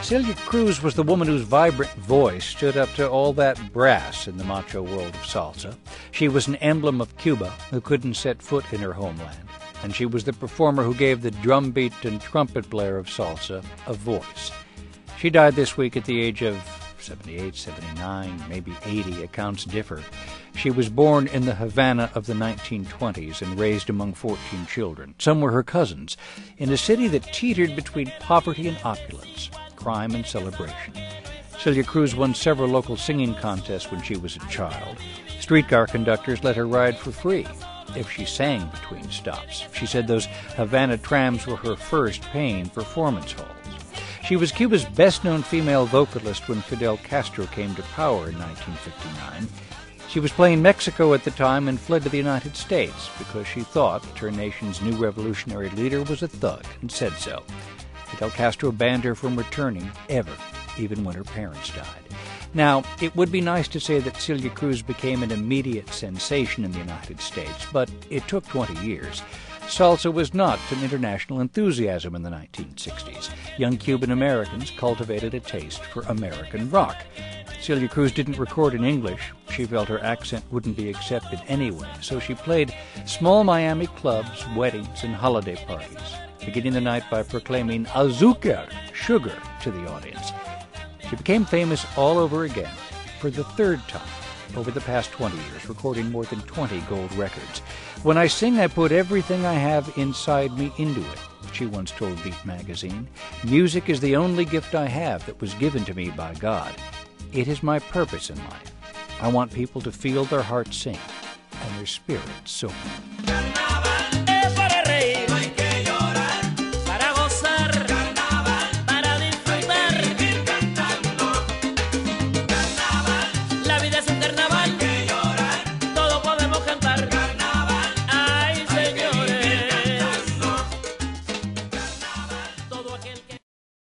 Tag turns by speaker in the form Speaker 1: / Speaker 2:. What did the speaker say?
Speaker 1: Celia Cruz was the woman whose vibrant voice stood up to all that brass in the macho world of salsa. She was an emblem of Cuba who couldn't set foot in her homeland, and she was the performer who gave the drumbeat and trumpet player of salsa a voice. She died this week at the age of 78, 79, maybe 80, accounts differ. She was born in the Havana of the 1920s and raised among 14 children. Some were her cousins, in a city that teetered between poverty and opulence, crime and celebration. Celia Cruz won several local singing contests when she was a child. Streetcar conductors let her ride for free if she sang between stops. She said those Havana trams were her first paying performance halls. She was Cuba's best-known female vocalist when Fidel Castro came to power in 1959. She was playing Mexico at the time and fled to the United States because she thought that her nation's new revolutionary leader was a thug and said so. Fidel Castro banned her from returning ever, even when her parents died. Now, it would be nice to say that Celia Cruz became an immediate sensation in the United States, but it took 20 years. Salsa was not an international enthusiasm in the 1960s. Young Cuban Americans cultivated a taste for American rock. Celia Cruz didn't record in English. She felt her accent wouldn't be accepted anyway, so she played small Miami clubs, weddings, and holiday parties, beginning the night by proclaiming azúcar, sugar, to the audience. She became famous all over again for the third time over the past 20 years, recording more than 20 gold records. "When I sing, I put everything I have inside me into it," she once told Beat magazine. "Music is the only gift I have that was given to me by God. It is my purpose in life. I want people to feel their hearts sing and their spirits soar."